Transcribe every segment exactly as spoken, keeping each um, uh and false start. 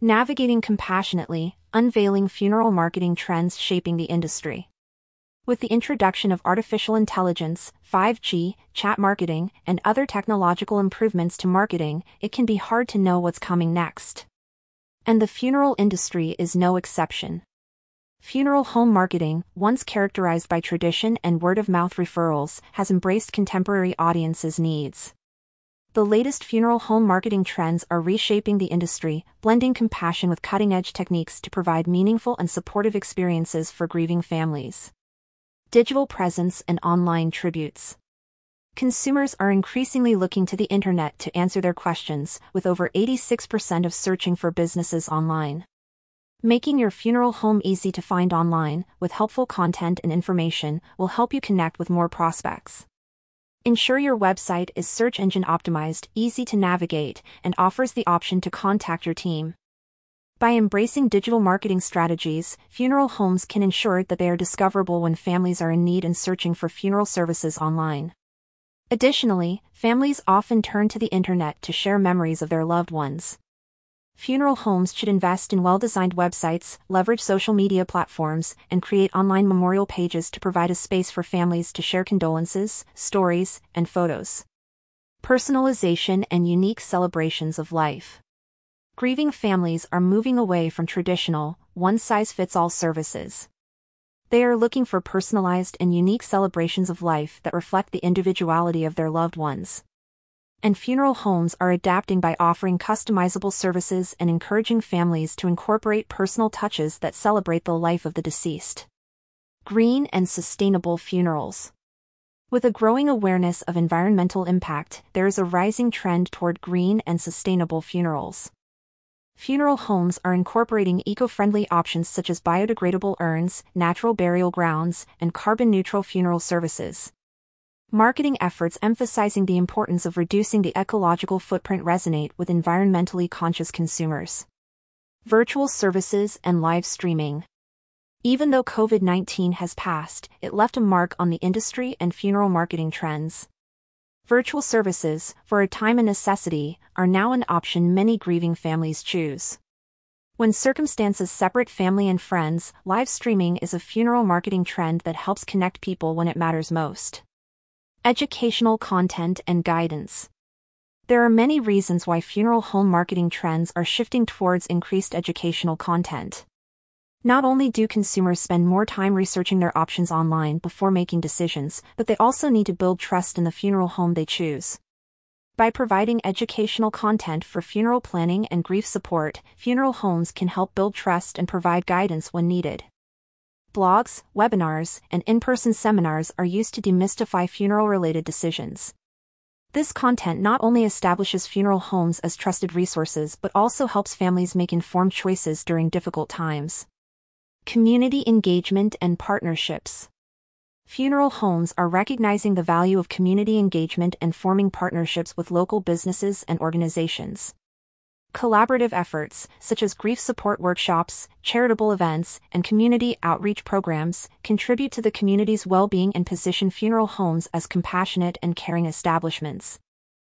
Navigating compassionately, unveiling funeral marketing trends shaping the industry. With the introduction of artificial intelligence, five G, chat marketing, and other technological improvements to marketing, it can be hard to know what's coming next. And the funeral industry is no exception. Funeral home marketing, once characterized by tradition and word-of-mouth referrals, has embraced contemporary audiences' needs. The latest funeral home marketing trends are reshaping the industry, blending compassion with cutting-edge techniques to provide meaningful and supportive experiences for grieving families. Digital presence and online tributes. Consumers are increasingly looking to the internet to answer their questions, with over eighty-six percent of searching for businesses online. Making your funeral home easy to find online, with helpful content and information, will help you connect with more prospects. Ensure your website is search engine optimized, easy to navigate, and offers the option to contact your team. By embracing digital marketing strategies, funeral homes can ensure that they are discoverable when families are in need and searching for funeral services online. Additionally, families often turn to the internet to share memories of their loved ones. Funeral homes should invest in well-designed websites, leverage social media platforms, and create online memorial pages to provide a space for families to share condolences, stories, and photos. Personalization and unique celebrations of life. Grieving families are moving away from traditional, one-size-fits-all services. They are looking for personalized and unique celebrations of life that reflect the individuality of their loved ones. And funeral homes are adapting by offering customizable services and encouraging families to incorporate personal touches that celebrate the life of the deceased. Green and sustainable funerals. With a growing awareness of environmental impact, there is a rising trend toward green and sustainable funerals. Funeral homes are incorporating eco-friendly options such as biodegradable urns, natural burial grounds, and carbon-neutral funeral services. Marketing efforts emphasizing the importance of reducing the ecological footprint resonate with environmentally conscious consumers. Virtual services and live streaming. Even though COVID nineteen has passed, it left a mark on the industry and funeral marketing trends. Virtual services, for a time a necessity, are now an option many grieving families choose. When circumstances separate family and friends, live streaming is a funeral marketing trend that helps connect people when it matters most. Educational content and guidance. There are many reasons why funeral home marketing trends are shifting towards increased educational content. Not only do consumers spend more time researching their options online before making decisions, but they also need to build trust in the funeral home they choose. By providing educational content for funeral planning and grief support, funeral homes can help build trust and provide guidance when needed. Blogs, webinars, and in-person seminars are used to demystify funeral-related decisions. This content not only establishes funeral homes as trusted resources but also helps families make informed choices during difficult times. Community engagement and partnerships. Funeral homes are recognizing the value of community engagement and forming partnerships with local businesses and organizations. Collaborative efforts, such as grief support workshops, charitable events, and community outreach programs, contribute to the community's well-being and position funeral homes as compassionate and caring establishments.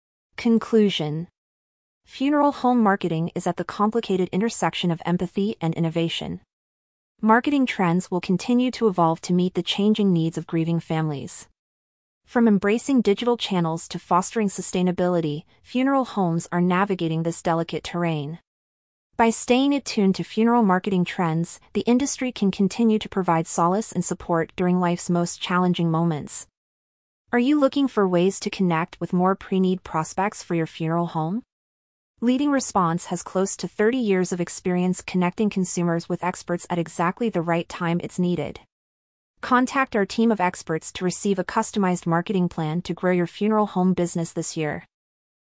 Conclusion. Funeral home marketing is at the complicated intersection of empathy and innovation. Marketing trends will continue to evolve to meet the changing needs of grieving families. From embracing digital channels to fostering sustainability, funeral homes are navigating this delicate terrain. By staying attuned to funeral marketing trends, the industry can continue to provide solace and support during life's most challenging moments. Are you looking for ways to connect with more pre-need prospects for your funeral home? Leading Response has close to thirty years of experience connecting consumers with experts at exactly the right time it's needed. Contact our team of experts to receive a customized marketing plan to grow your funeral home business this year.